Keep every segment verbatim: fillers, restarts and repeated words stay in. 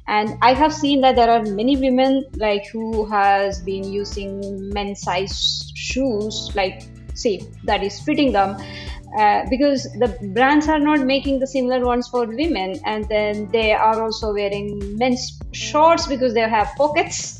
And I have seen that there are many women like who has been using men's size shoes, like say that is fitting them, uh, because the brands are not making the similar ones for women, and then they are also wearing men's shorts because they have pockets.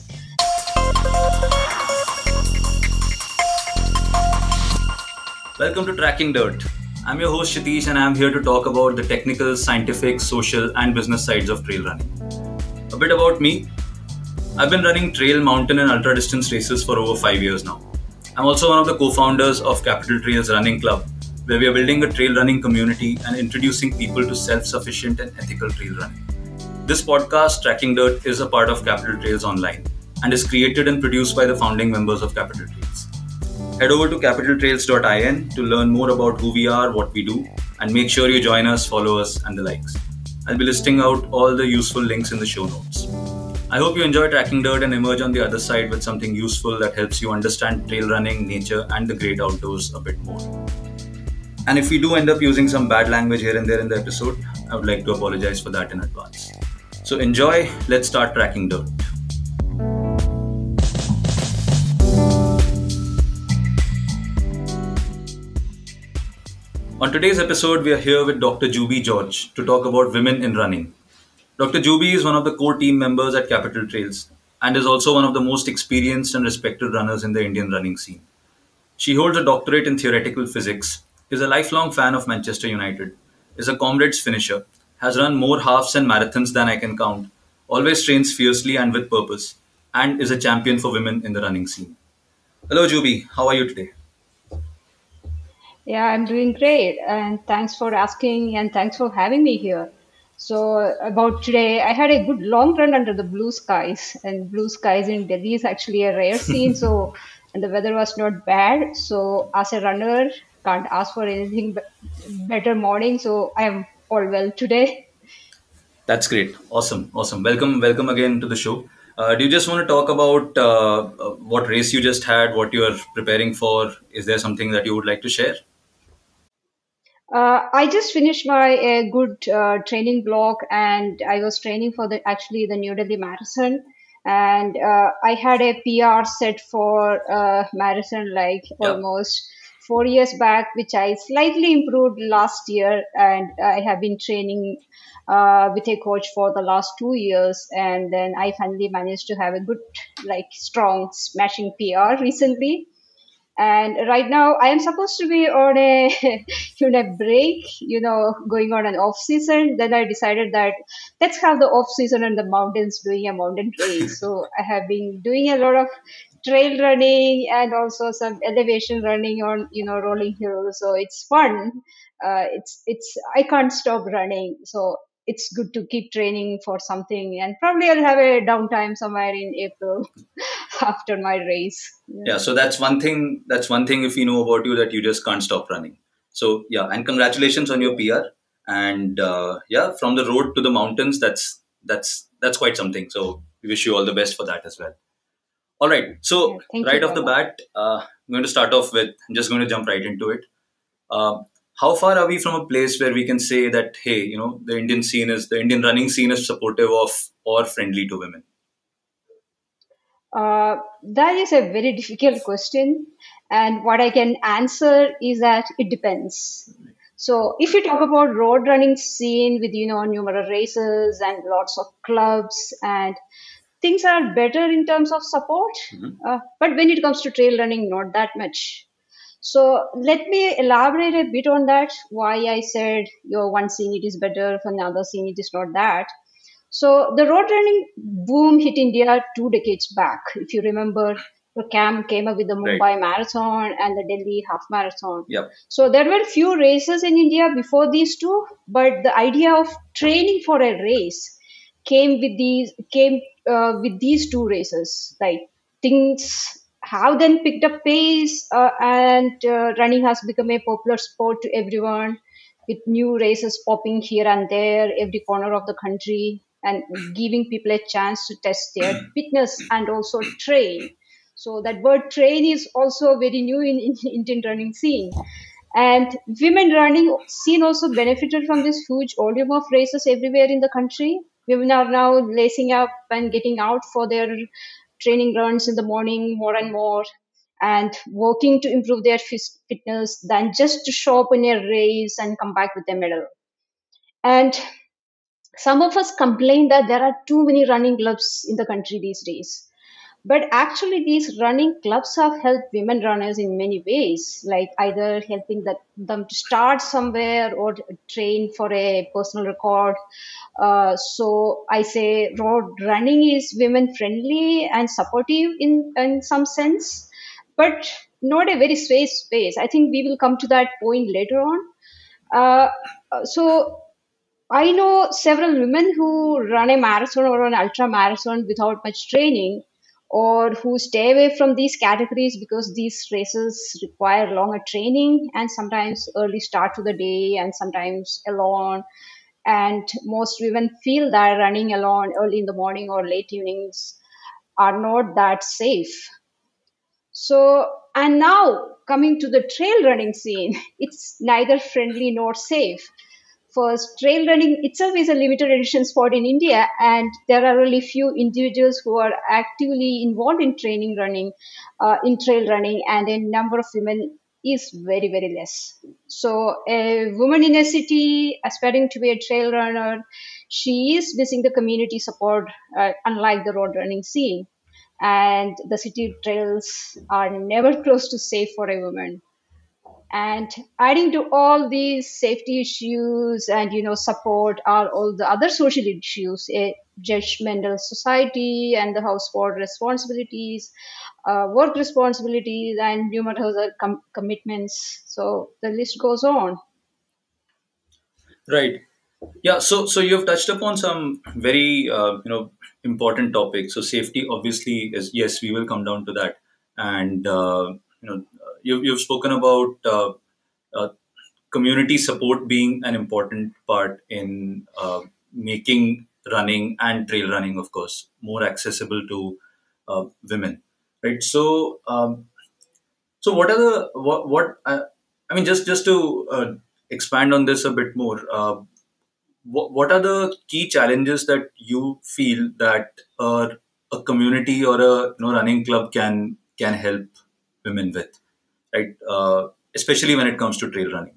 Welcome to Tracking Dirt. I'm your host Shitish and I'm here to talk about the technical, scientific, social, and business sides of trail running. A bit about me. I've been running trail, mountain, and ultra distance races for over five years now. I'm also one of the co founders of Capital Trails Running Club, where we are building a trail running community and introducing people to self sufficient and ethical trail running. This podcast, Tracking Dirt, is a part of Capital Trails Online and is created and produced by the founding members of Capital Trails. Head over to capital trails dot in to learn more about who we are, what we do, and make sure you join us, follow us, and the likes. I'll be listing out all the useful links in the show notes. I hope you enjoy Tracking Dirt and emerge on the other side with something useful that helps you understand trail running, nature, and the great outdoors a bit more. And if we do end up using some bad language here and there in the episode, I would like to apologize for that in advance. So enjoy, let's start Tracking Dirt. On today's episode, we are here with Doctor Juby George to talk about women in running. Doctor Juby is one of the core team members at Capital Trails and is also one of the most experienced and respected runners in the Indian running scene. She holds a doctorate in theoretical physics, is a lifelong fan of Manchester United, is a Comrades finisher, has run more halves and marathons than I can count, always trains fiercely and with purpose, and is a champion for women in the running scene. Hello Juby, how are you today? Yeah, I'm doing great, and thanks for asking, and thanks for having me here. So, about today, I had a good long run under the blue skies, and blue skies in Delhi is actually a rare scene. So, and the weather was not bad. So, as a runner, can't ask for anything but better morning. So, I am all well today. That's great. Awesome. Awesome. Welcome. Welcome again to the show. Uh, do you just want to talk about uh, uh, what race you just had, what you are preparing for? Is there something that you would like to share? Uh, I just finished my uh, good uh, training block, and I was training for the actually the New Delhi Marathon, and uh, I had a P R set for uh, marathon like Yeah. almost four years back, which I slightly improved last year, and I have been training uh, with a coach for the last two years, and then I finally managed to have a good, like strong, smashing P R recently. And right now I am supposed to be on a you know break, you know going on an off season. Then I decided that let's have the off season in the mountains doing a mountain race. So I have been doing a lot of trail running and also some elevation running on you know rolling hills, so it's fun. Uh, it's it's I can't stop running, so it's good to keep training for something, and probably I'll have a downtime somewhere in April after my race. Yeah. Yeah. So that's one thing. That's one thing. If we know about you, that you just can't stop running. So yeah, and congratulations on your Yeah. P R. And uh, yeah, from the road to the mountains, that's that's that's quite something. So we wish you all the best for that as well. All right. Yeah, So thank you right off very the much. bat, uh, I'm going to start off with. I'm just going to jump right into it. Uh, how far are we from a place where we can say that, hey, you know, the Indian scene is the Indian running scene is supportive of or friendly to women? Uh, that is a very difficult question, and what I can answer is that it depends. So, if you talk about road running scene with you know numerous races and lots of clubs, and things are better in terms of support, Mhm. uh, but when it comes to trail running, not that much. So let me elaborate a bit on that. Why I said your one scene it is better, for another scene it is not that. So the road running boom hit India two decades back. If you remember, the CAM came up with the Right. Mumbai Marathon and the Delhi Half Marathon. Yep. So there were few races in India before these two, but the idea of training for a race came with these came uh, with these two races. Like things have then picked up pace, uh, and uh, running has become a popular sport to everyone, with new races popping here and there, every corner of the country, and giving people a chance to test their fitness and also train. So that word train is also very new in, in Indian running scene. And women running scene also benefited from this huge volume of races everywhere in the country. Women are now lacing up and getting out for their training runs in the morning more and more, and working to improve their fis- fitness than just to show up in a race and come back with a medal. And some of us complain that there are too many running clubs in the country these days. But actually, these running clubs have helped women runners in many ways, like either helping that, them to start somewhere or train for a personal record. Uh, so I say road running is women friendly and supportive in, in some sense, but not a very safe space. I think we will come to that point later on. Uh, so I know several women who run a marathon or an ultra marathon without much training, or who stay away from these categories because these races require longer training and sometimes early start to the day and sometimes alone. And most women feel that running alone early in the morning or late evenings are not that safe. So, and now coming to the trail running scene, it's neither friendly nor safe. First, trail running itself is a limited edition sport in India, and there are only few individuals who are actively involved in training running, uh, in trail running, and a number of women is very, very less. So, a woman in a city aspiring to be a trail runner, she is missing the community support, uh, unlike the road running scene. And the city trails are never close to safe for a woman. And adding to all these safety issues and you know support are all the other social issues, a judgmental society and the household responsibilities, uh, work responsibilities, and numerous other com- commitments. So the list goes on. Right. Yeah. So so you've touched upon some very uh, you know important topics. So safety obviously is, yes, we will come down to that, and uh, you know you've you've spoken about uh, uh, community support being an important part in uh, making running and trail running, of course, more accessible to uh, women. Right. So um, so what are the what what uh, I mean, just just to uh, expand on this a bit more. Uh, what, what are the key challenges that you feel that uh, a community or a you know running club can can help women with, right? Uh, especially when it comes to trail running.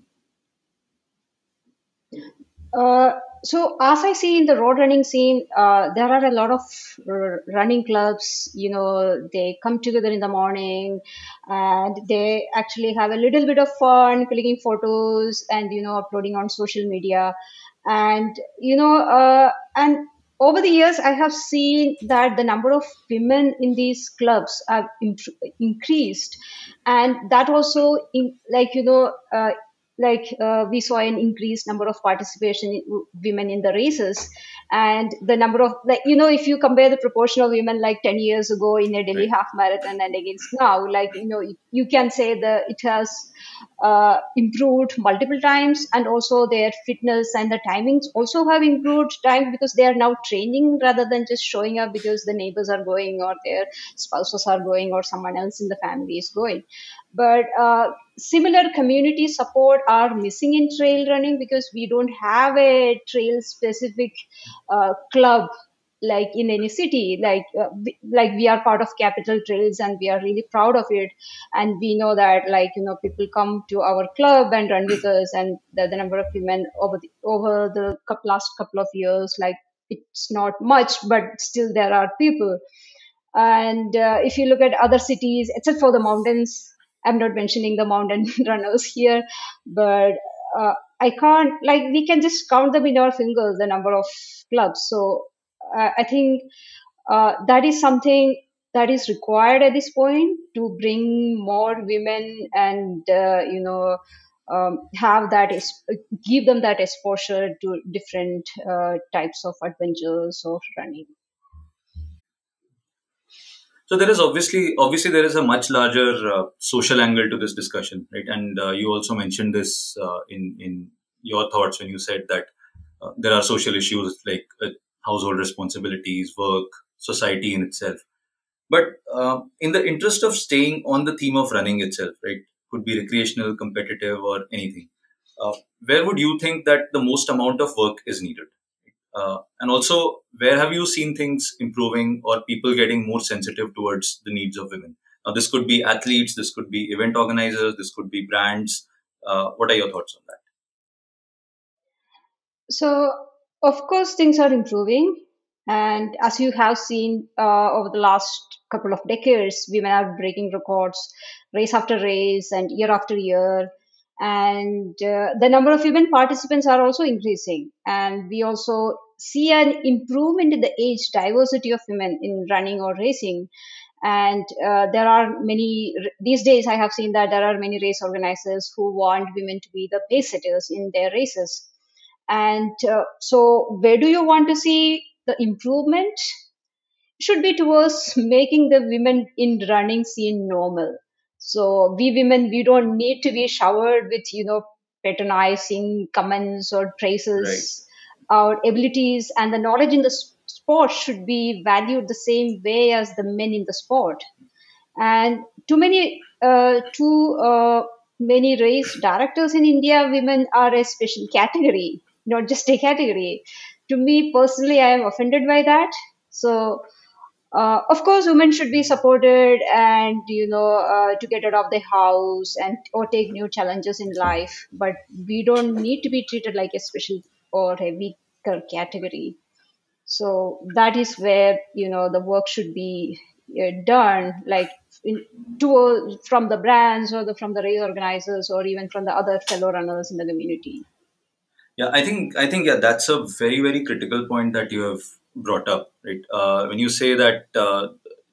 Uh, so as I see in the road running scene, uh, there are a lot of r- running clubs. You know, they come together in the morning, and they actually have a little bit of fun, clicking photos and you know uploading on social media, and you know, uh, and over the years, I have seen that the number of women in these clubs have imp- increased, and that also in like you know. Uh, like uh, we saw an increased number of participation in, women in the races, and the number of like you know if you compare the proportion of women like ten years ago in a Delhi Right. half marathon and against now, like you know you can say that it has uh, improved multiple times, and also their fitness and the timings also have improved time because they are now training rather than just showing up because the neighbors are going or their spouses are going or someone else in the family is going. But uh, similar community support are missing in trail running because we don't have a trail specific uh, club like in any city, like uh, we, like we are part of Capital Trails and we are really proud of it, and we know that like you know people come to our club and run with us, and the, the number of women over the over the cou- last couple of years, like it's not much but still there are people. And uh, if you look at other cities, except for the mountains, I'm not mentioning the mountain runners here, but uh, I can't, like, we can just count them in our fingers, the number of clubs. So uh, I think uh, that is something that is required at this point to bring more women and, uh, you know, um, have that, is, give them that exposure to different uh, types of adventures or running. So there is obviously obviously there is a much larger uh, social angle to this discussion, right? And uh, you also mentioned this uh, in in your thoughts when you said that uh, there are social issues like uh, household responsibilities, work, society in itself. But uh, in the interest of staying on the theme of running itself, right, could be recreational, competitive, or anything. Uh, where would you think that the most amount of work is needed? Uh, and also, where have you seen things improving or people getting more sensitive towards the needs of women? Now, this could be athletes, this could be event organizers, this could be brands. Uh, what are your thoughts on that? So, of course, things are improving. And as you have seen uh, over the last couple of decades, women are breaking records race after race and year after year. And uh, the number of women participants are also increasing. And we also see an improvement in the age diversity of women in running or racing. And uh, there are many, these days, I have seen that there are many race organizers who want women to be the pace setters in their races. And uh, so, where do you want to see the improvement? Should be towards making the women in running scene normal. So, we women, we don't need to be showered with, you know, patronizing comments or Right. praises. Our abilities and the knowledge in the s- sport should be valued the same way as the men in the sport. And too many uh, too uh, many race directors in India, women are a special category, not just a category. To me personally, I am offended by that. So uh, of course, women should be supported and you know uh, to get out of the house and or take new challenges in life. But we don't need to be treated like a special or a weaker category. So that is where you know the work should be uh, done, like in, to from the brands or the, from the race organizers or even from the other fellow runners in the community. Yeah, I think I think yeah, that's a very very critical point that you have brought up. Right, uh, when you say that uh,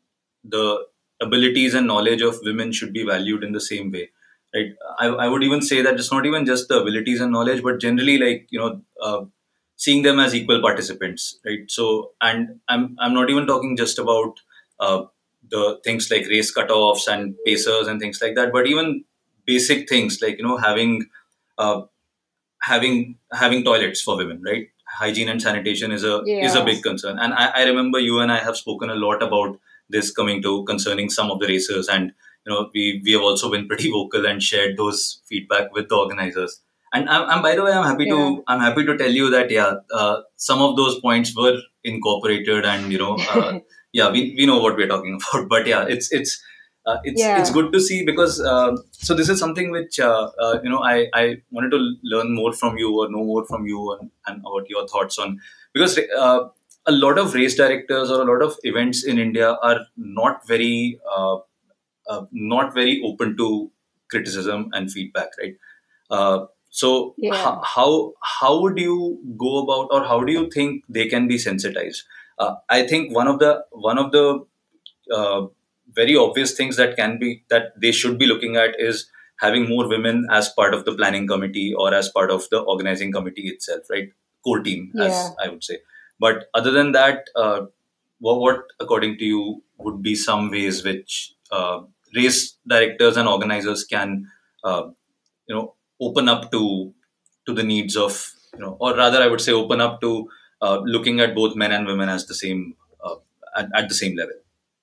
the abilities and knowledge of women should be valued in the same way, right? I, I would even say that it's not even just the abilities and knowledge, but generally like you know uh, seeing them as equal participants, right? So, and I'm I'm not even talking just about uh, the things like race cutoffs and pacers and things like that, but even basic things like you know having uh, having having toilets for women, right? Hygiene and sanitation is a is a Yeah, big concern, and I, I remember you and I have spoken a lot about this coming to concerning some of the racers, and you know we we have also been pretty vocal and shared those feedback with the organizers. And I'm, I'm by the way, I'm happy yeah. to I'm happy to tell you that yeah, uh, some of those points were incorporated, and you know uh, yeah, we, we know what we're talking about. But yeah, it's it's uh, it's it's Yeah. good to see because uh, so this is something which uh, uh, you know I, I wanted to learn more from you or know more from you and, and about your thoughts on because uh, a lot of race directors or a lot of events in India are not very uh, uh, not very open to criticism and feedback, right? Uh, so Yeah. ho- how how would you go about or how do you think they can be sensitized? Uh, I think one of the one of the uh, very obvious things that can be that they should be looking at is having more women as part of the planning committee or as part of the organizing committee itself, right? Core team, Yeah. as I would say. But other than that, uh, what, what according to you would be some ways which uh, race directors and organizers can uh, you know open up to to the needs of you know or rather I would say open up to uh, looking at both men and women as the same uh, at, at the same level.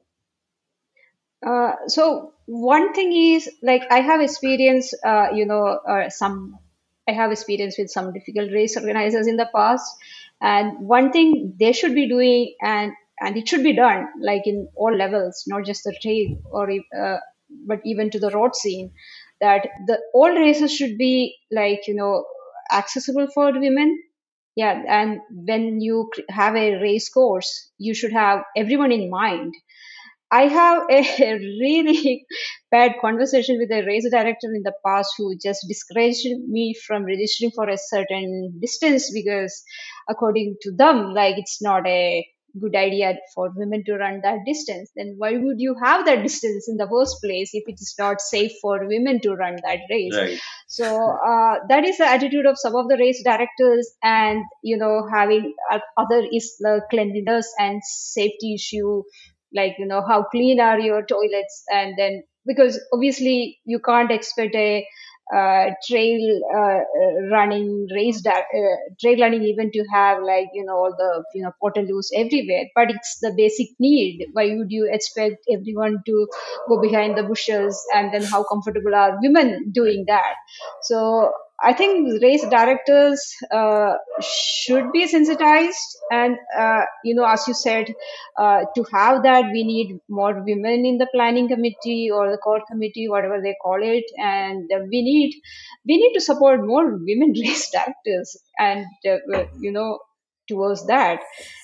Uh, so one thing is like I have experience, uh, you know, uh, some I have experience with some difficult race organizers in the past, and one thing they should be doing, and and it should be done like in all levels, not just the trail or e- uh, but even to the road scene, that the all races should be like you know accessible for women. Yeah, and when you cr- have a race course, you should have everyone in mind. I have a really bad conversation with a race director in the past who just discouraged me from registering for a certain distance because, according to them, like it's not a good idea for women to run that distance. Then why would you have that distance in the first place if it is not safe for women to run that race? Right. So uh, that is the attitude of some of the race directors, and you know, having uh, other is the cleanliness and safety issue, like you know how clean are your toilets, and then because obviously you can't expect a uh, trail uh, uh, running race da- uh, trail running event to have like you know all the you know portaloos everywhere, but it's the basic need. Why would you expect everyone to go behind the bushes, and then how comfortable are women Right. doing that? So I think race directors uh, should be sensitized, and uh, you know, as you said, uh, to have that, we need more women in the planning committee or the core committee, whatever they call it, and uh, we need we need to support more women race directors, and uh, you know, towards that.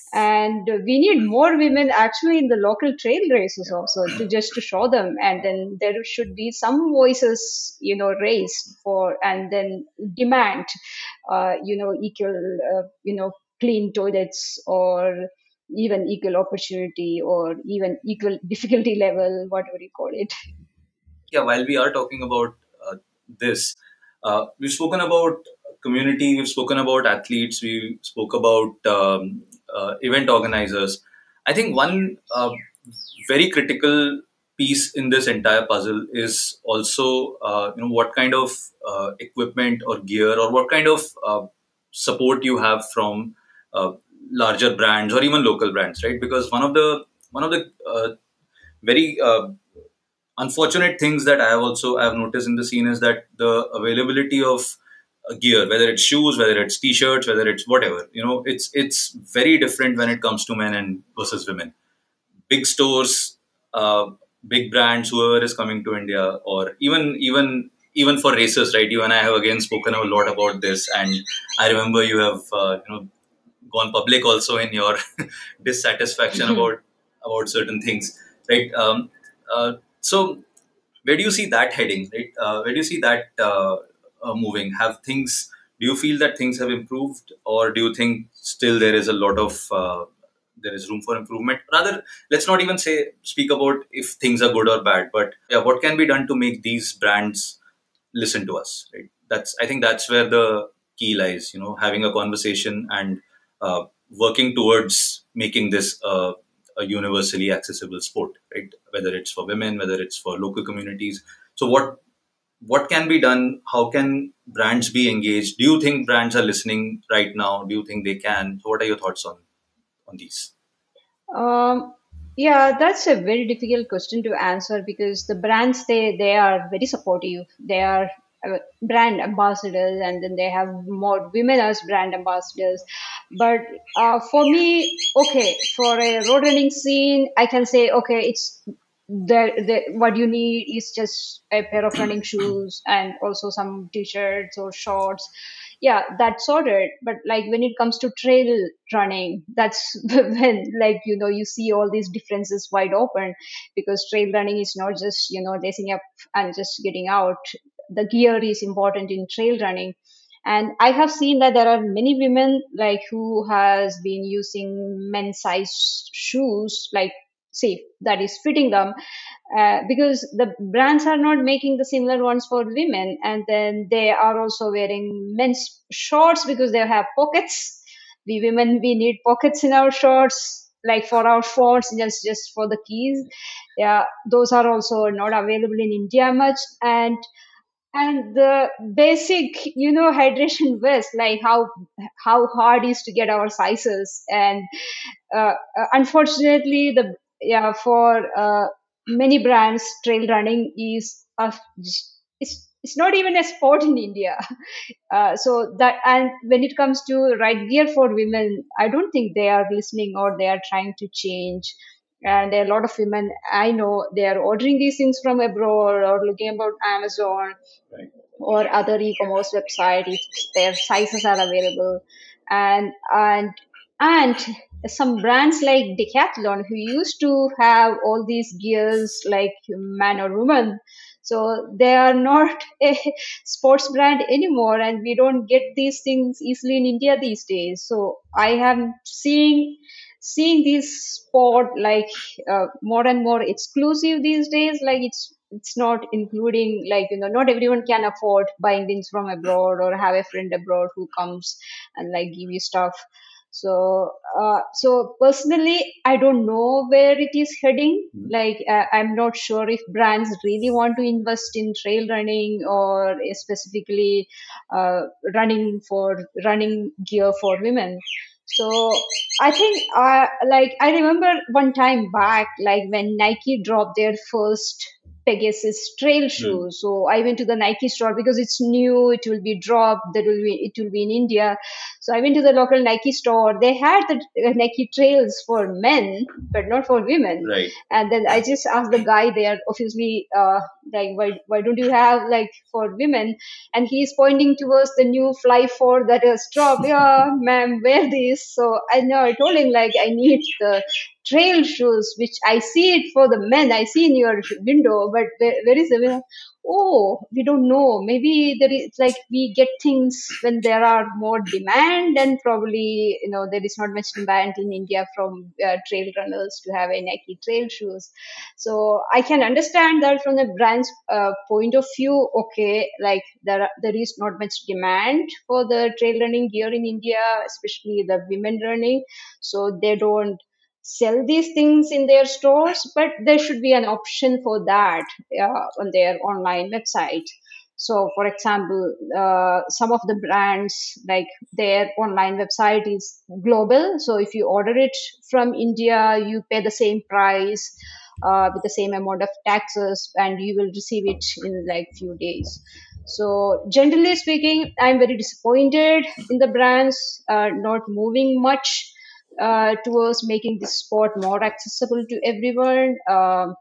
And we need more women actually in the local trail races also, to just to show them, and then there should be some voices, you know, raised for, and then demand uh, you know, equal uh, you know, clean toilets, or even equal opportunity, or even equal difficulty level, whatever you call it. Yeah, while we are talking about uh, this, uh, we've spoken about community, we've spoken about athletes, we spoke about um, uh, event organizers. I think one uh, very critical piece in this entire puzzle is also, uh, you know, what kind of uh, equipment or gear, or what kind of uh, support you have from uh, larger brands or even local brands, right? Because one of the one of the uh, very uh, unfortunate things that I have also I have noticed in the scene is that the availability of uh, gear, whether it's shoes, whether it's t-shirts, whether it's whatever, you know, it's it's very different when it comes to men and versus women. Big stores, uh, big brands, whoever is coming to India, or even even even for races, right? You and I have again spoken a lot about this, and I remember you have uh, you know gone public also in your dissatisfaction about about certain things, right? Um, uh, so where do you see that heading, right? Uh, where do you see that uh, uh, moving? Have things? Do you feel that things have improved, or do you think still there is a lot of uh, there is room for improvement? Rather, let's not even say speak about if things are good or bad, but yeah, what can be done to make these brands listen to us, right? That's I think that's where the key lies. You know, having a conversation and uh, working towards making this uh, a universally accessible sport, right? Whether it's for women, whether it's for local communities. So what what can be done? How can brands be engaged? Do you think brands are listening right now? Do you think they can? So what are your thoughts on on these? Um, yeah, that's a very difficult question to answer, because the brands, they they are very supportive. They are uh, brand ambassadors, and then they have more women as brand ambassadors. But uh, for me, okay, for a road running scene, I can say, okay, it's the, the what you need is just a pair of running shoes and also some t-shirts or shorts. Yeah, that's sorted. But like when it comes to trail running, that's when, like, you know, you see all these differences wide open, because trail running is not just, you know, racing up and just getting out. The gear is important in trail running. And I have seen that there are many women like who has been using men's size shoes, like, see, that is fitting them, uh, because the brands are not making the similar ones for women, and then they are also wearing men's shorts because they have pockets. We women, we need pockets in our shorts, like for our phones, just just for the keys. Yeah, those are also not available in India much. And and the basic, you know, hydration vest, like how how hard is to get our sizes. And uh, uh, unfortunately, the yeah, for uh, many brands, trail running is a, it's it's not even a sport in India. Uh, so that, and when it comes to right gear for women, I don't think they are listening, or they are trying to change. And a lot of women I know, they are ordering these things from abroad, or looking about Amazon or other e-commerce website if their sizes are available. And and and some brands like Decathlon, who used to have all these gears like man or woman, so they are not a sports brand anymore, and we don't get these things easily in India these days. So I am seeing seeing this sport like uh, more and more exclusive these days. Like it's it's not including, like, you know, not everyone can afford buying things from abroad, or have a friend abroad who comes and like give you stuff. So uh, so personally, I don't know where it is heading. Like uh, I'm not sure if brands really want to invest in trail running, or specifically uh, running for running gear for women. So I think, uh, like, I remember one time back, like when Nike dropped their first Pegasus trail Hmm. shoes. So I went to the Nike store because it's new. It will be dropped. That will be it will be in India. So I went to the local Nike store. They had the uh, Nike trails for men, but not for women. Right. And then I just asked the guy there, obviously, uh, like, why why don't you have like for women? And he's pointing towards the new Fly four that is dropped. Yeah, ma'am, wear this. So I know I told him like I need the trail shoes, which I see it for the men. I see in your window, but where, where is the women? Oh, we don't know. Maybe there is like we get things when there are more demand, and probably you know there is not much demand in India from uh, trail runners to have a Nike trail shoes. So I can understand that from the brand's uh, point of view. Okay, like there are, there is not much demand for the trail running gear in India, especially the women running. So they don't sell these things in their stores, but there should be an option for that uh, on their online website. So, for example, uh, some of the brands, like their online website is global. So, if you order it from India, you pay the same price uh, with the same amount of taxes, and you will receive it in like few days. So, generally speaking, I'm very disappointed in the brands uh, not moving much uh, towards making this sport more accessible to everyone. Um,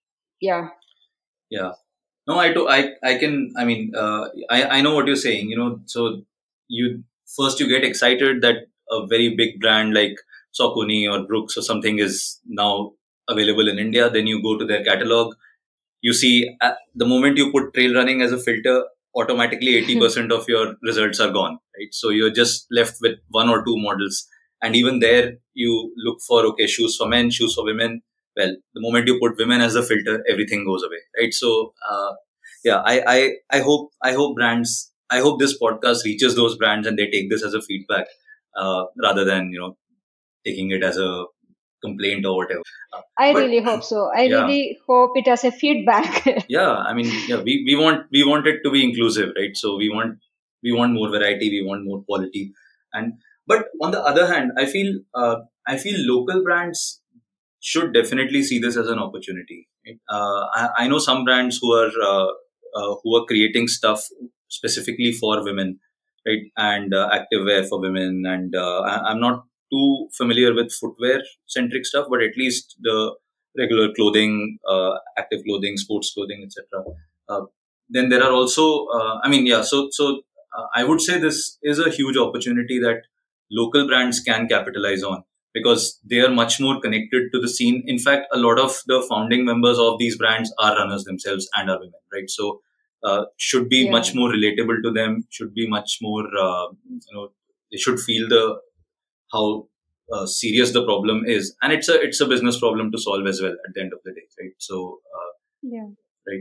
yeah, Yeah. No, I do. I I can. I mean, uh, I I know what you're saying. You know, so you first you get excited that a very big brand like Saucony or Brooks or something is now available in India. Then you go to their catalog. You see, uh, the moment you put trail running as a filter, automatically eighty percent of your results are gone. Right. So you're just left with one or two models, and even there you look for okay shoes for men, shoes for women. Well, the moment you put women as a filter, everything goes away. Right. So. Uh, yeah I, I i hope i hope brands I hope this podcast reaches those brands and they take this as a feedback, uh, rather than you know taking it as a complaint or whatever. uh, I but really hope so. I yeah, really hope it as a feedback. yeah, I mean, yeah, we, we want we want it to be inclusive, right? So we want we want more variety, we want more quality. And but on the other hand, i feel uh, I feel local brands should definitely see this as an opportunity. Right? Uh, I, I know some brands who are uh, uh, who are creating stuff specifically for women, right? And uh, activewear for women. And uh, I, I'm not too familiar with footwear centric stuff, but at least the regular clothing, uh, active clothing, sports clothing, et cetera. Uh, then there are also, uh, I mean, yeah. So so uh, I would say this is a huge opportunity that local brands can capitalize on because they are much more connected to the scene. In fact, a lot of the founding members of these brands are runners themselves and are women, right? So, uh, should be Yeah. much more relatable to them. Should be much more, uh, you know, they should feel the how uh, serious the problem is, and it's a it's a business problem to solve as well at the end of the day, right? So, uh, Yeah. right,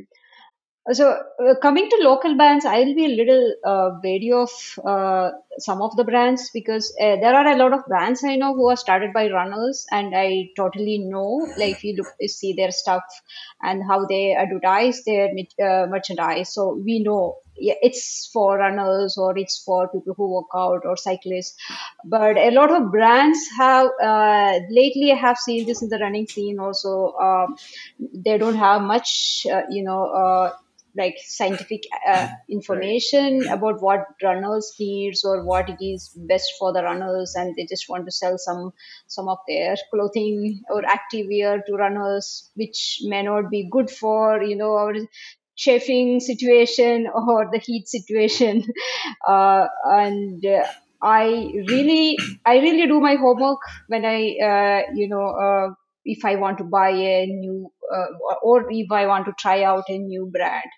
So, uh, coming to local brands, I'll be a little uh, wary of uh, some of the brands because uh, there are a lot of brands I know who are started by runners, and I totally know, like, if you look, you see their stuff and how they advertise their mit- uh, merchandise. So, we know, yeah, it's for runners or it's for people who work out or cyclists. But a lot of brands have, uh, lately, I have seen this in the running scene also. Um, they don't have much, uh, you know. Uh, like scientific uh, right, information about what runners needs or what it is best for the runners, and they just want to sell some some of their clothing or active wear to runners, which may not be good for you know our chafing situation or the heat situation. uh, and uh, I really I really do my homework when I uh, you know uh, if I want to buy a new uh, or if I want to try out a new brand.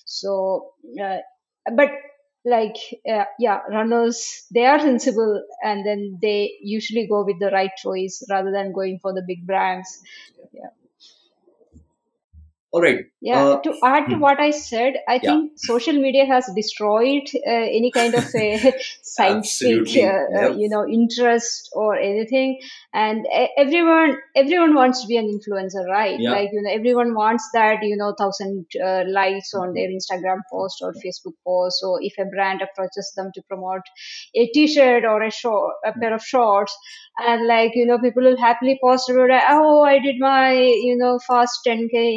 So, uh, but like, uh, yeah, runners, they are sensible and then they usually go with the right choice rather than going for the big brands. Yeah. all right. Yeah, Uh, to add to hmm, what I said, I yeah, think social media has destroyed uh, any kind of a scientific, absolutely. uh, uh, Yep. you know, interest or anything. And e- everyone, everyone wants to be an influencer, right? Yeah. Like, you know, everyone wants that, you know, thousand uh, likes on their Instagram post or Facebook post. So if a brand approaches them to promote a T-shirt or a short, a pair of shorts, and like you know people will happily post about it, oh I did my you know fast ten k in this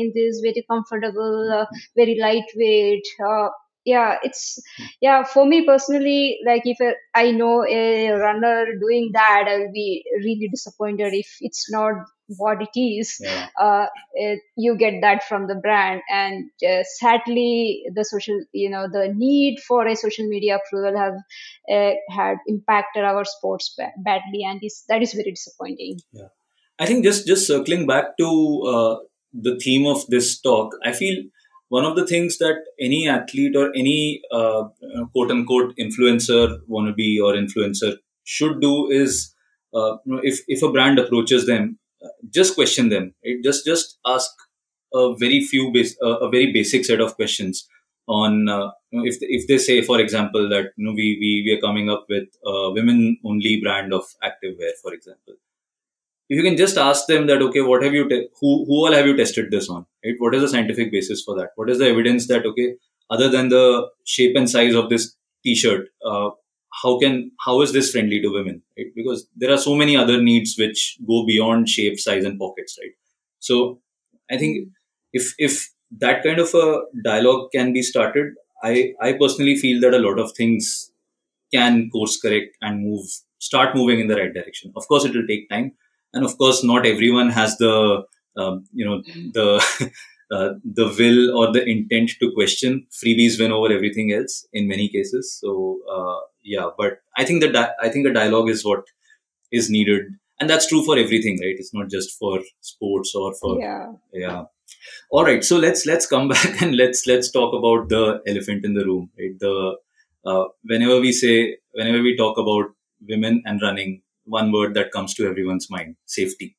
very comfortable, uh, very lightweight. Uh, yeah, it's yeah. For me personally, like if a, I know a runner doing that, I will be really disappointed if it's not what it is. Yeah. Uh, it, you get that from the brand, and uh, sadly, the social, you know, the need for a social media approval have uh, had impacted our sports ba- badly, and is that is very disappointing. Yeah. I think just just circling back to uh, the theme of this talk, I feel one of the things that any athlete or any uh, quote unquote influencer wannabe or influencer should do is, uh, you know, if if a brand approaches them, uh, just question them. Right? Just just ask a very few base, uh, a very basic set of questions on, uh, you know, if if they say, for example, that you know we we we are coming up with a women only brand of activewear, for example. If you can just ask them that, okay, what have you te- who who all have you tested this on, right? What is the scientific basis for that? What is the evidence that, okay, other than the shape and size of this t-shirt, uh, how can how is this friendly to women, right? Because there are so many other needs which go beyond shape, size, and pockets, right? So I think Mm. if if that kind of a dialogue can be started, i i personally feel that a lot of things can course correct and move start moving in the right direction. Of course, it will take time, and of course, not everyone has the um, you know the uh, the will or the intent to question. Freebies win over everything else in many cases. So uh, yeah, but I think that di- I think a dialogue is what is needed, and that's true for everything, right? It's not just for sports or for Yeah. yeah. All right, so let's let's come back and let's let's talk about the elephant in the room, right? The uh, whenever we say whenever we talk about women and running, one word that comes to everyone's mind: safety.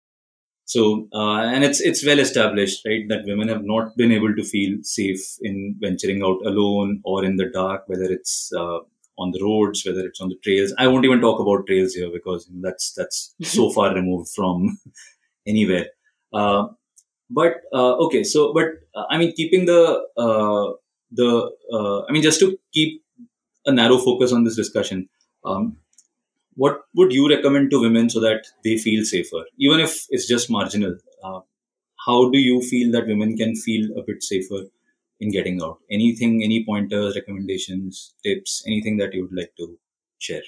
So, uh, and it's it's well established, right, that women have not been able to feel safe in venturing out alone or in the dark, whether it's uh, on the roads, whether it's on the trails. I won't even talk about trails here because that's that's so far removed from anywhere. Uh, but uh, okay, so but uh, I mean, keeping the uh, the uh, I mean, just to keep a narrow focus on this discussion, um, what would you recommend to women so that they feel safer, even if it's just marginal? Uh, how do you feel that women can feel a bit safer in getting out? Anything, any pointers, recommendations, tips, anything that you would like to share?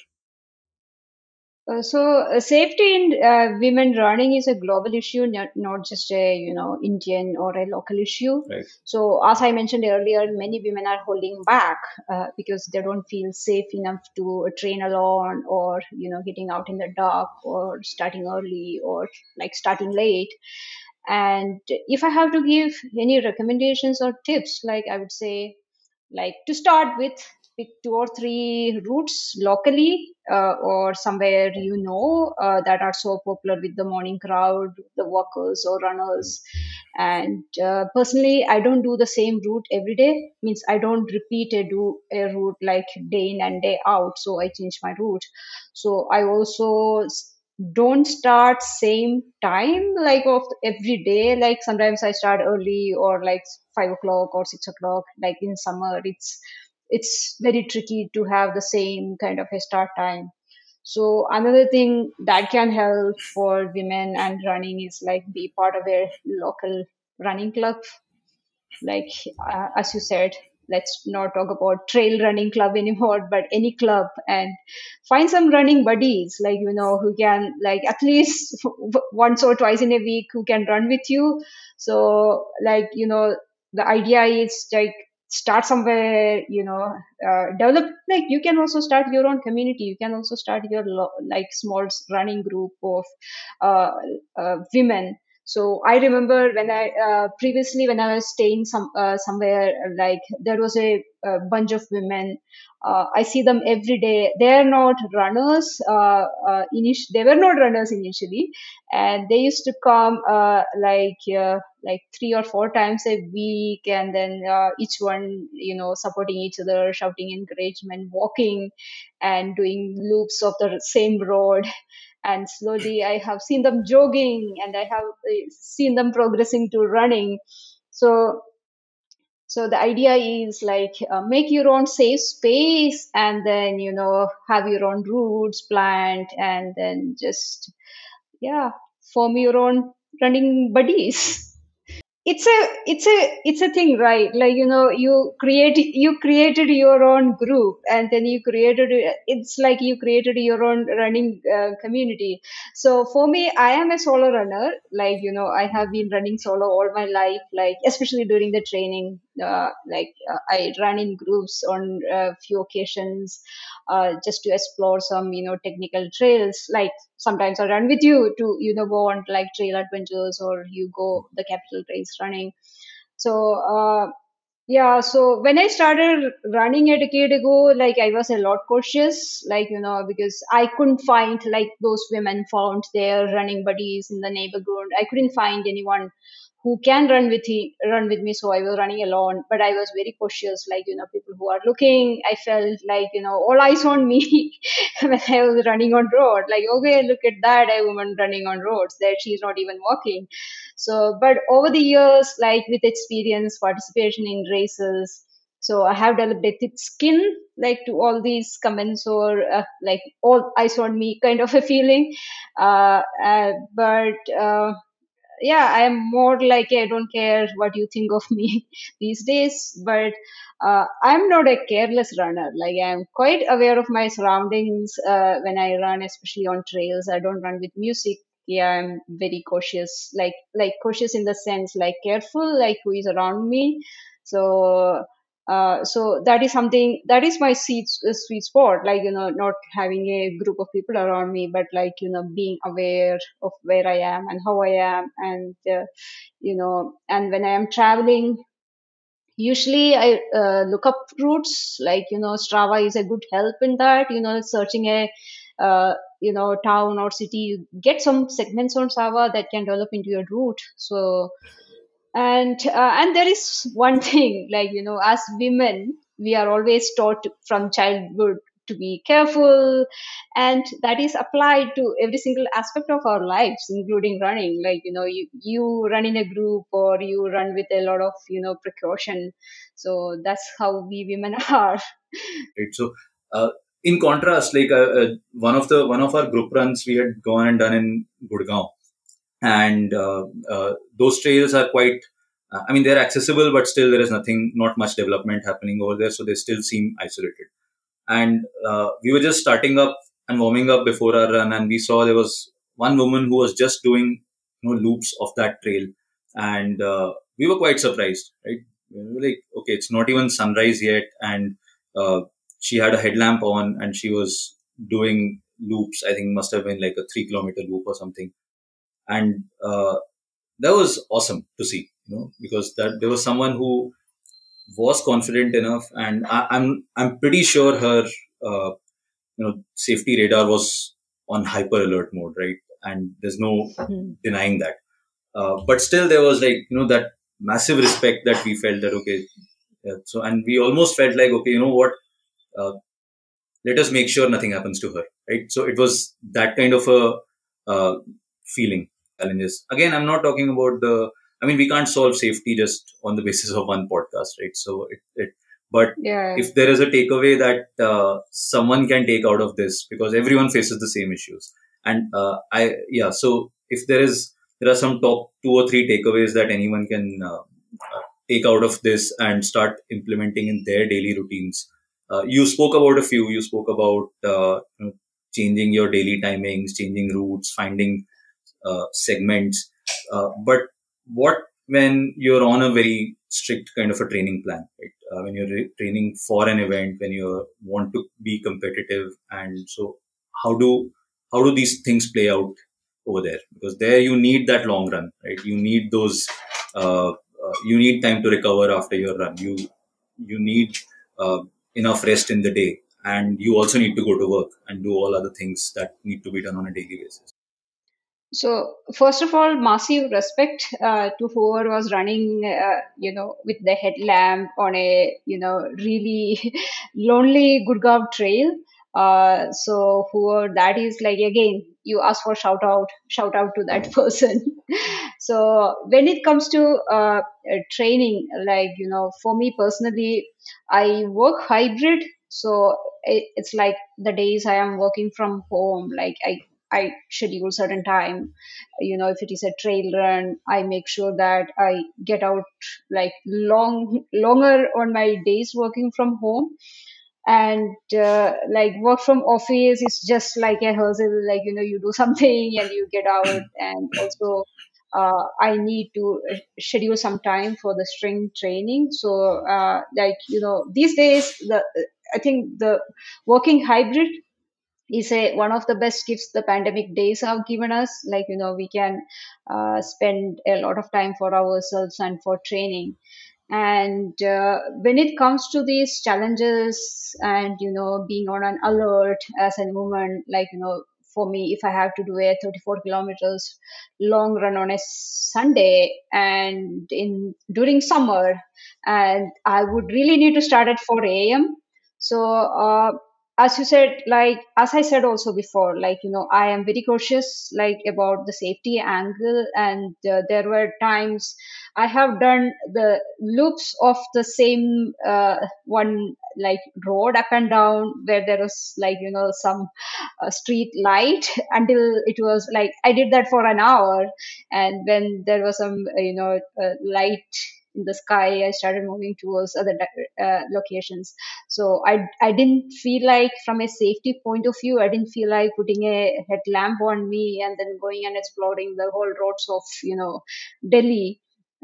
Uh, so uh, safety in uh, women running is a global issue, not, not just a you know Indian or a local issue. Right. So as I mentioned earlier, many women are holding back uh, because they don't feel safe enough to train alone, or you know getting out in the dark, or starting early, or like starting late. And if I have to give any recommendations or tips, like I would say, like to start with, pick two or three routes locally, uh, or somewhere you know uh, that are so popular with the morning crowd, the walkers or runners. And uh, personally, I don't do the same route every day. Means I don't repeat a do a route like day in and day out, so I change my route. So I also s- don't start same time like of every day. Like sometimes I start early, or like five o'clock or six o'clock. Like in summer, it's it's very tricky to have the same kind of a start time. So another thing that can help for women and running is like be part of a local running club. Like uh, as you said, let's not talk about trail running club anymore, but any club, and find some running buddies, like you know who can like at least once or twice in a week who can run with you. So like you know the idea is like start somewhere, you know uh, develop, like you can also start your own community, you can also start your lo- like small running group of uh, uh, women. So I remember when I uh, previously when I was staying some uh, somewhere, uh, like there was a, a bunch of women. Uh, I see them every day. They are not runners. Uh, uh, init- they were not runners initially, and they used to come uh, like uh, like three or four times a week, and then uh, each one you know supporting each other, shouting encouragement, walking, and doing loops of the same road. And slowly I have seen them jogging, and I have uh, seen them progressing to running. So so the idea is like uh, make your own safe space, and then you know have your own routes planned, and then just yeah form your own running buddies. it's a it's a it's a thing, right? Like, you know, you create you created your own group, and then you created it's like you created your own running uh, community. So for me, I am a solo runner. Like, you know, I have been running solo all my life, like especially during the training. Uh, like uh, I run in groups on a few occasions, uh, just to explore some, you know, technical trails. Like sometimes I run with you to, you know, go on like trail adventures, or you go the capital trails running. So uh, yeah, so when I started running a decade ago, like I was a lot cautious, like, you know, because I couldn't find like those women found their running buddies in the neighborhood. I couldn't find anyone who can run with he, run with me. So I was running alone, but I was very cautious, like, you know, people who are looking. I felt like, you know, all eyes on me when I was running on road. Like, okay, look at that, a woman running on roads. That she's not even walking. So, but over the years, like with experience, participation in races, so I have developed a thick skin, like to all these comments, or uh, like all eyes on me kind of a feeling. Uh, uh, but uh, yeah, I am more like, I don't care what you think of me these days. But uh, I'm not a careless runner. Like, I'm quite aware of my surroundings uh, when I run, especially on trails. I don't run with music. Yeah, I'm very cautious, like like cautious in the sense like careful, like who is around me. So uh, so that is something that is my sweet, uh, sweet spot. Like, you know, not having a group of people around me, but like, you know, being aware of where I am and how I am, and uh, you know, and when I am traveling, usually I uh, look up routes. Like, you know, Strava is a good help in that. You know, searching a uh, you know, town or city, you get some segments on Strava that can develop into your route. So and uh, and there is one thing, like, you know, as women, we are always taught from childhood to be careful, and that is applied to every single aspect of our lives, including running. Like, you know, you you run in a group, or you run with a lot of, you know, precaution. So that's how we women are. Right. So, uh, in contrast, like uh, uh, one of the one of our group runs we had gone and done in Gurgaon, and uh, uh, those trails are quite. Uh, I mean, they're accessible, but still there is nothing, not much development happening over there, so they still seem isolated. And uh, we were just starting up and warming up before our run, and we saw there was one woman who was just doing, you know, loops of that trail, and uh, we were quite surprised, right? We were like, okay, it's not even sunrise yet, and uh, she had a headlamp on, and she was doing loops. I think must have been like a three kilometer loop or something, and uh, that was awesome to see, you know, because that there was someone who was confident enough, and I, I'm I'm pretty sure her uh, you know safety radar was on hyper alert mode, right? And there's no Hmm. denying that. Uh, but still, there was like, you know, that massive respect that we felt that okay, yeah, so and we almost felt like okay, you know what, uh, let us make sure nothing happens to her, right? So it was that kind of a uh, feeling. Challenges again. I'm not talking about the. I mean, we can't solve safety just on the basis of one podcast, right? So it, it but Yeah. if there is a takeaway that uh, someone can take out of this, because everyone faces the same issues, and uh, I yeah. So if there is there are some top two or three takeaways that anyone can uh, uh, take out of this and start implementing in their daily routines. Uh, you spoke about a few. You spoke about uh, you know, changing your daily timings, changing routes, finding uh, segments. Uh, but what when you're on a very strict kind of a training plan, right? Uh, when you're re- training for an event, when you want to be competitive, and so how do how do these things play out over there? Because there you need that long run, right? You need those. Uh, uh, you need time to recover after your run. You you need uh, enough rest in the day, and you also need to go to work and do all other things that need to be done on a daily basis. So first of all, massive respect uh, to whoever was running, uh, you know, with the headlamp on a, you know, really lonely Gurgaon trail. Uh, so whoever that is, like, again, you ask for shout out, shout out to that person. So when it comes to uh, uh, training, like, you know, for me personally, I work hybrid. So it, it's like the days I am working from home, like I I schedule certain time. You know, if it is a trail run, I make sure that I get out like long longer on my days working from home. And uh, like work from office is just like a hustle, like you know, you do something and you get out. And also uh, I need to uh, schedule some time for the strength training. So uh, like you know, these days the I think the working hybrid is a one of the best gifts the pandemic days have given us. Like you know, we can uh, spend a lot of time for ourselves and for training. And uh, when it comes to these challenges and you know, being on an alert as a woman, like you know, for me, if I have to do a thirty-four kilometers long run on a Sunday and in during summer, and I would really need to start at four a.m. So uh, as you said, like as I said also before, like you know, I am very cautious like about the safety angle. And uh, there were times I have done the loops of the same uh, one, like road up and down, where there was like you know, some uh, street light until it was like I did that for an hour. And when there was some uh, you know, uh, light in the sky, I started moving towards other di- uh, locations. So I I didn't feel like, from a safety point of view, I didn't feel like putting a headlamp on me and then going and exploring the whole roads of you know, Delhi.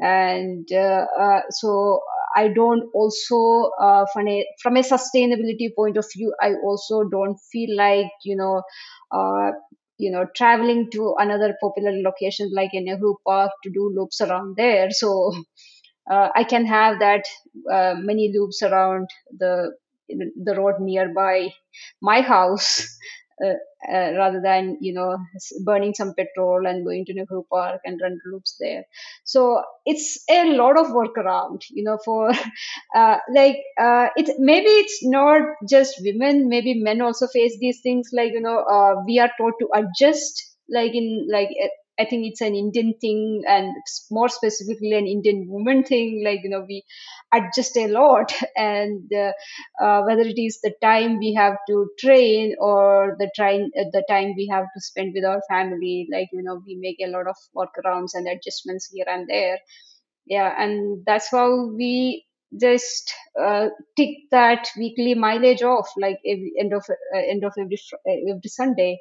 And uh, uh, so I don't also uh, from a from a sustainability point of view, I also don't feel like you know, uh, you know, traveling to another popular location like a Nehru Park to do loops around there. So uh, I can have that uh, many loops around the the road nearby my house, uh, uh, rather than you know, s- burning some petrol and going to Nehru Park and run loops there. So it's a lot of workaround, you know, for uh, like uh, it maybe it's not just women, maybe men also face these things. Like you know, uh, we are taught to adjust, like in like I think it's an Indian thing, and it's more specifically an Indian woman thing. Like you know, we adjust a lot, and uh, uh, whether it is the time we have to train or the train uh, the time we have to spend with our family, like you know, we make a lot of workarounds and adjustments here and there. Yeah, and that's how we just uh, tick that weekly mileage off, like every end of uh, end of every fr- uh, every Sunday.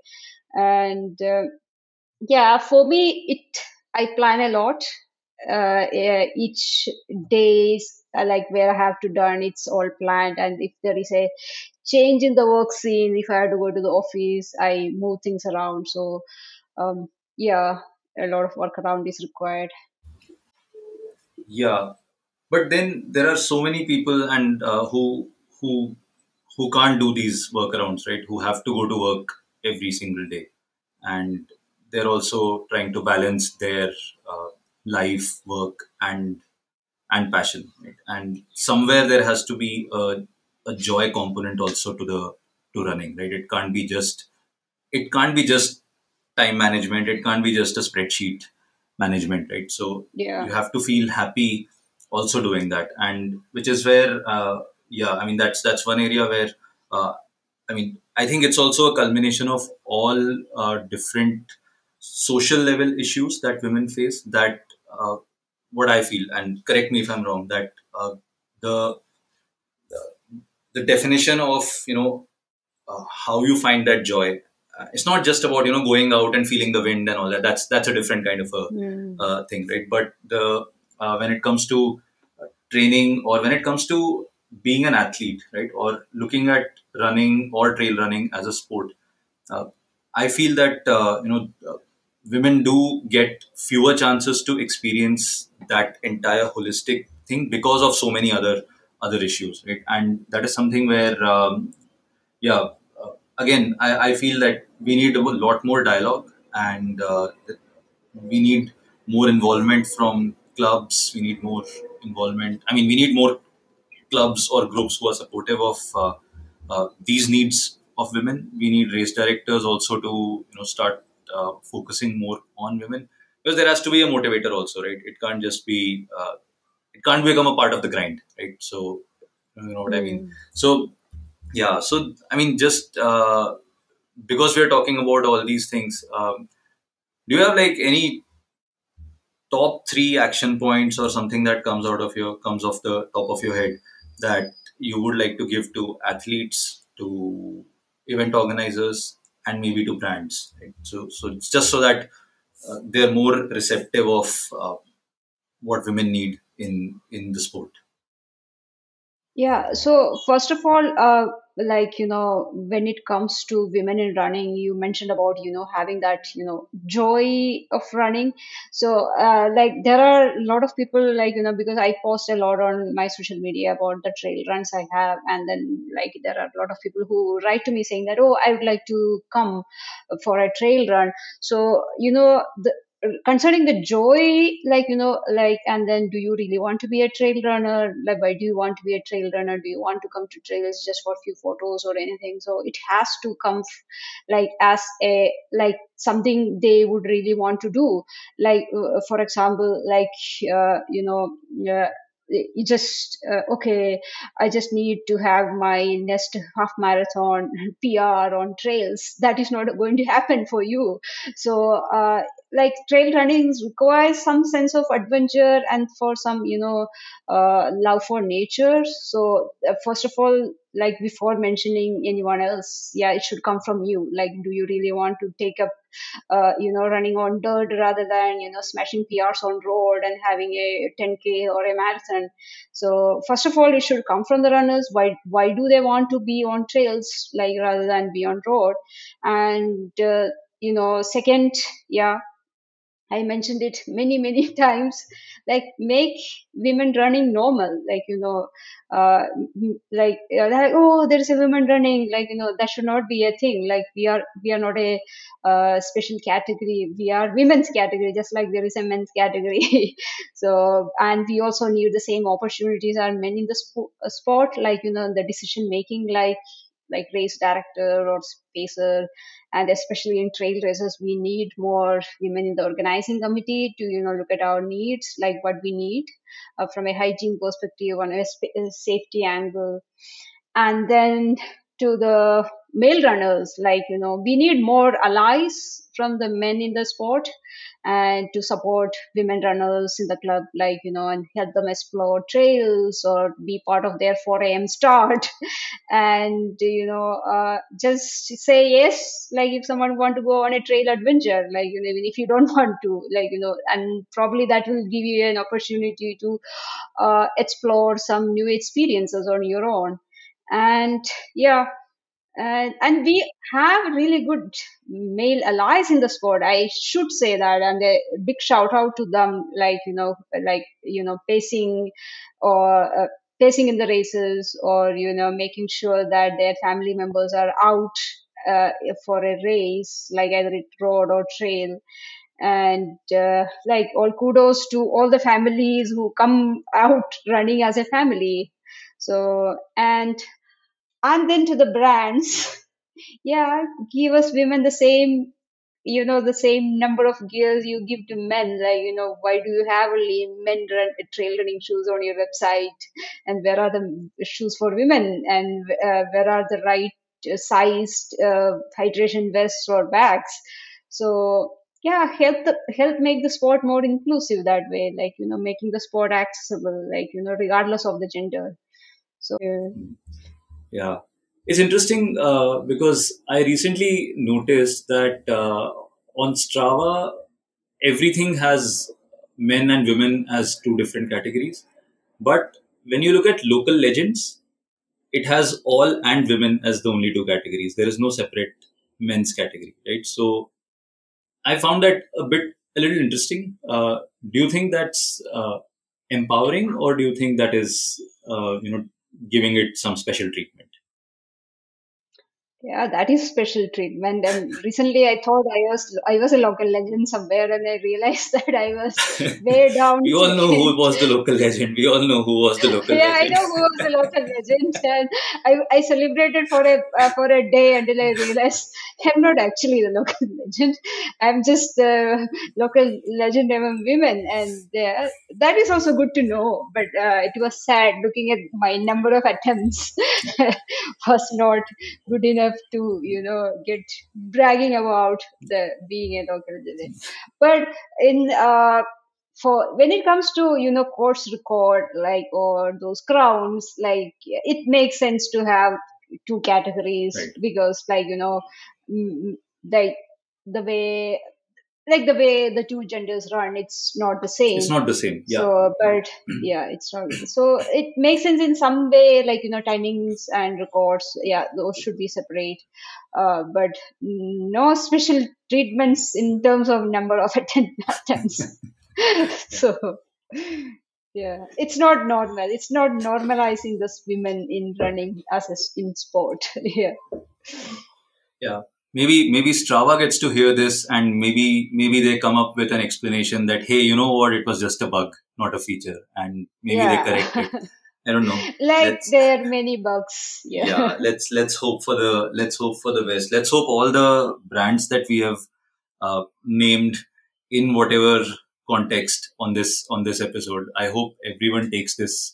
And uh, yeah, for me, it I plan a lot. Uh, yeah, each days, uh, like where I have to done, it's all planned. And if there is a change in the work scene, if I have to go to the office, I move things around. So um, yeah, a lot of work around is required. Yeah, but then there are so many people and uh, who who who can't do these workarounds, right? Who have to go to work every single day, and they're also trying to balance their uh, life, work, and and passion, right? And somewhere there has to be a, a joy component also to the to running, right? It can't be just it can't be just time management. It can't be just a spreadsheet management, right? So Yeah, you have to feel happy also doing that, and which is where, uh, yeah, I mean that's that's one area where, uh, I mean, I think it's also a culmination of all uh, different social level issues that women face. That uh, what I feel, and correct me if I'm wrong, that uh, the the definition of you know uh, how you find that joy. Uh, it's not just about you know going out and feeling the wind and all that. That's that's a different kind of a mm, uh, thing, right? But the uh, when it comes to uh, training, or when it comes to being an athlete, right, or looking at running or trail running as a sport, uh, I feel that uh, you know uh, women do get fewer chances to experience that entire holistic thing because of so many other other issues, right? And that is something where um, yeah, uh, again, I, I feel that we need a lot more dialogue, and uh, we need more involvement from clubs. We need more involvement. I mean, we need more clubs or groups who are supportive of uh, uh, these needs of women. We need race directors also to you know start uh, focusing more on women, because there has to be a motivator also, right? It can't just be uh, it can't become a part of the grind, right? So you know what I mean. mm, So yeah, so I mean, just uh, because we're talking about all these things, um, do you have like any top three action points or something that comes out of your comes off the top of your head that you would like to give to athletes, to event organizers, and maybe to brands, right? So, so it's just so that uh, they're more receptive of uh, what women need in in the sport. Yeah, so first of all, uh, like, you know, when it comes to women in running, you mentioned about, you know, having that, you know, joy of running. So, uh, like, there are a lot of people, like, you know, because I post a lot on my social media about the trail runs I have. And then, like, there are a lot of people who write to me saying that, oh, I would like to come for a trail run. So, you know, the, concerning the joy, like, you know, like, and then do you really want to be a trail runner? Like, why do you want to be a trail runner? Do you want to come to trails just for a few photos or anything? So it has to come f- like as a, like, something they would really want to do. Like, uh, for example, like, uh, you know, uh, you just uh, okay, I just need to have my next half marathon PR on trails. That is not going to happen for you. So uh, like, trail running requires some sense of adventure and for some, you know, uh, love for nature. So uh, first of all, like, before mentioning anyone else, yeah, it should come from you. Like, do you really want to take up uh, you know, running on dirt rather than, you know, smashing P Rs on road and having a ten K or a marathon? So first of all, it should come from the runners. Why why do they want to be on trails, like, rather than be on road? And uh, you know, second, yeah, I mentioned it many, many times. Like, make women running normal. Like, you know, uh, m- like, uh, like, oh, there is a woman running. Like, you know, that should not be a thing. Like, we are we are not a uh, special category. We are women's category, just like there is a men's category. So, and we also need the same opportunities as men in the spo- uh, sport. Like, you know, the decision making, like like race director or pacer, and especially in trail races, we need more women in the organizing committee to, you know, look at our needs, like what we need uh, from a hygiene perspective, on a sp- a safety angle. And then to the male runners, like, you know, we need more allies from the men in the sport, and to support women runners in the club, like, you know, and help them explore trails or be part of their four a.m start. And, you know, uh, just say yes, like, if someone want to go on a trail adventure, like, you know, even if you don't want to, like, you know, and probably that will give you an opportunity to uh, explore some new experiences on your own. And yeah, and and we have really good male allies in the sport, I should say that. And a big shout out to them, like, you know, like, you know, pacing or uh, pacing in the races, or, you know, making sure that their family members are out uh, for a race, like either it road or trail. And uh, like, all kudos to all the families who come out running as a family. So, and and then to the brands, yeah, give us women the same, you know, the same number of gears you give to men. Like, you know, why do you have only men run trail running shoes on your website? And where are the shoes for women? And uh, where are the right uh, sized uh, hydration vests or bags? So yeah, help the help make the sport more inclusive that way. Like, you know, making the sport accessible, like, you know, regardless of the gender. So uh, Yeah, it's interesting uh, because I recently noticed that uh, on Strava, everything has men and women as two different categories. But when you look at local legends, it has all and women as the only two categories. There is no separate men's category, right? So I found that a bit a little interesting. Uh, do you think that's uh, empowering, or do you think that is uh, you know giving it some special treatment? yeah, that is special treatment. And recently, I thought I was I was a local legend somewhere, and I realized that I was way down We all know who second. was the local legend. We all know who was the local Yeah, I legend. know who was a local legend, and I, I celebrated for a uh, for a day until I realized I'm not actually the local legend. I'm just the local legend among women, and there that is also good to know. But uh, it was sad looking at my number of attempts was not good enough to, you know, get bragging about the being a local judge. But in uh, for when it comes to, you know, course record, like, or those crowns, like, it makes sense to have two categories, Right. because, like, you know, mm, like the way like the way the two genders run, it's not the It's same. not the same. Yeah. So, but yeah, it's not. So it makes sense in some way, like, you know, timings and records. Yeah, those should be separate. Uh, but no special treatments in terms of number of atten- attempts. So yeah, it's not normal. It's not normalizing this women in running as a, s- in sport. Yeah. Yeah. Maybe maybe Strava gets to hear this, and maybe maybe they come up with an explanation that, hey, you know what, it was just a bug, not a feature, and maybe they correct it. Yeah. I don't know. Like Let's there are many bugs. yeah, Yeah. let's let's hope for the let's hope for the best. Let's hope all the brands that we have uh, named in whatever context on this on this episode. I hope everyone takes this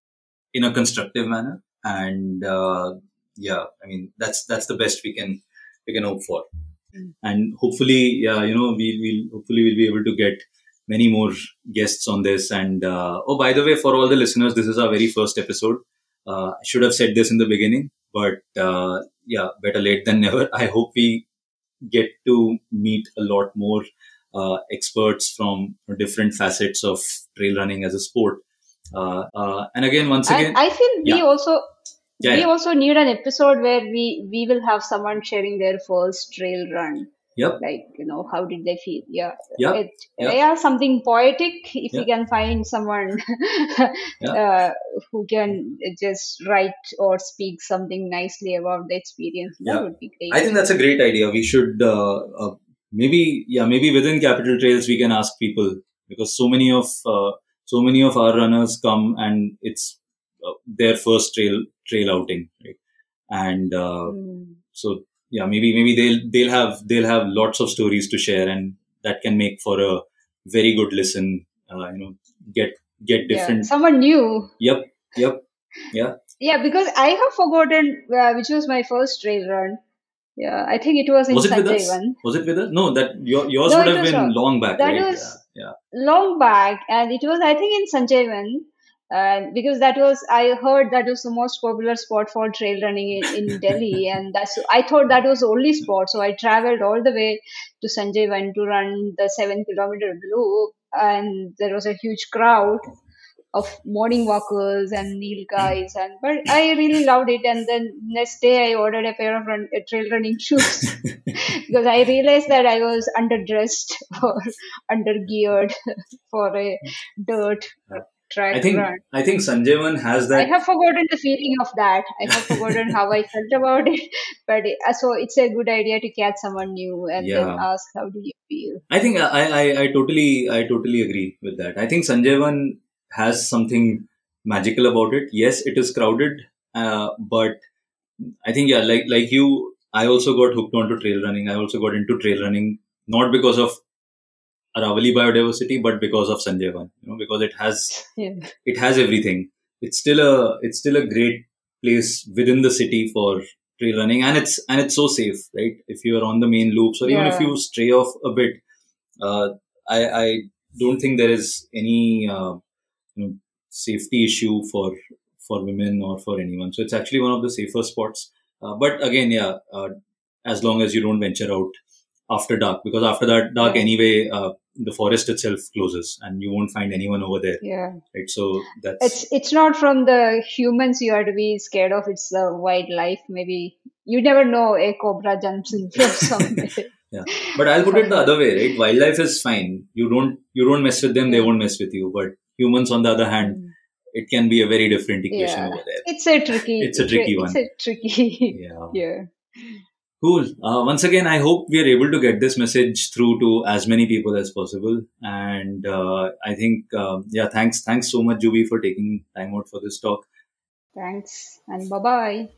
in a constructive manner, and uh, yeah, I mean that's that's the best we can we can hope for. And hopefully, yeah, you know, we will hopefully we'll be able to get many more guests on this. And uh, oh, by the way, for all the listeners, this is our very first episode. uh, I should have said this in the beginning, but uh, yeah, better late than never. I hope we get to meet a lot more uh, experts from different facets of trail running as a sport. Uh, uh, and again, once And again, I feel we yeah, also yeah, we yeah, also need an episode where we we will have someone sharing their first trail run. yep, Like, you know, how did they feel? Yeah. yep, It yep, yeah, something poetic. If we yep, can find someone yep. uh, who can just write or speak something nicely about the experience, that Yeah, would be I great. think that's a great idea. We should uh, uh, maybe, yeah, maybe within Capital Trails we can ask people, because so many of uh, so many of our runners come and it's uh, their first trail trail outing, right? And uh, Mm. so yeah, maybe maybe they'll they'll have they'll have lots of stories to share, and that can make for a very good listen. Uh, you know, get get Yeah, different. someone new. Yep, yep, yeah. Yeah, because I have forgotten uh, which was my first trail run. Yeah, I think it was in Was it with Sanjay us? one. Was it with us? No, that your, yours No, would it have was been not. long back, That right? Yeah, was yeah, long back, and it was, I think, in Sanjayvan, uh, because that was, I heard that was the most popular spot for trail running in, in Delhi, and that's, I thought that was the only spot, so I traveled all the way to Sanjayvan to run the seven kilometer loop, and there was a huge crowd of morning walkers and Neil guys, and but I really loved it. And then next day I ordered a pair of run, uh, trail running shoes because I realized that I was underdressed or undergeared for a dirt yeah. I track think run. I think Sanjayvan has I that. have forgotten the feeling of that. I have forgotten how I felt about it. But uh, so it's a good idea to catch someone new and then Yeah, ask, how do you feel? I think I, I I totally I totally agree with that. I think Sanjayvan has something magical about it. Yes, it is crowded, uh, but I think yeah, like like you, I also got hooked onto trail running. I also got into trail running not because of Aravali biodiversity, but because of Sanjayvan. You know, because it has Yeah. it has everything. It's still a it's still a great place within the city for trail running, and it's and it's so safe, right? If you are on the main loops, or even if Yeah. you stray off a bit, uh, I, I don't think there is any uh, you know, safety issue for for women or for anyone. So it's actually one of the safer spots. Uh, but again, yeah, uh, as long as you don't venture out after dark, because after that dark Yeah. anyway, uh, the forest itself closes and you won't find anyone over there, Yeah. right? So It's that's it's not from the humans you have to be scared of. It's the wildlife. Maybe you never know, a cobra jumps in from somewhere. yeah. But I'll put it the other way, right? Wildlife is fine. You don't you don't mess with them, they Yeah. won't mess with you. But humans, on the other hand, Mm. it can be a very different equation Yeah. over there. It's a tricky. It's a Tri- tricky it's one. a tricky. Yeah. Yeah. Cool. Uh, once again, I hope we are able to get this message through to as many people as possible. And uh, I think, uh, yeah, thanks, thanks so much, Juby, for taking time out for this talk. Thanks and bye bye.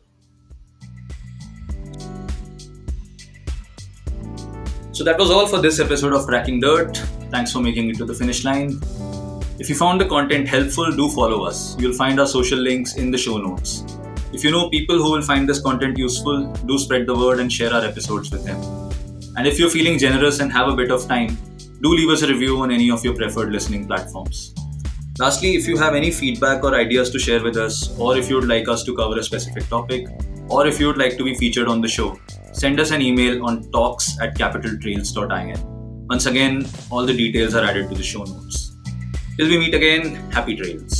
So that was all for this episode of Tracking Dirt. Thanks for making it to the finish line. If you found the content helpful, do follow us. You'll find our social links in the show notes. If you know people who will find this content useful, do spread the word and share our episodes with them. And if you're feeling generous and have a bit of time, do leave us a review on any of your preferred listening platforms. Lastly, if you have any feedback or ideas to share with us, or if you would like us to cover a specific topic, or if you would like to be featured on the show, send us an email on talks at capital trails dot in. Once again, all the details are added to the show notes. Till we meet again, happy trails.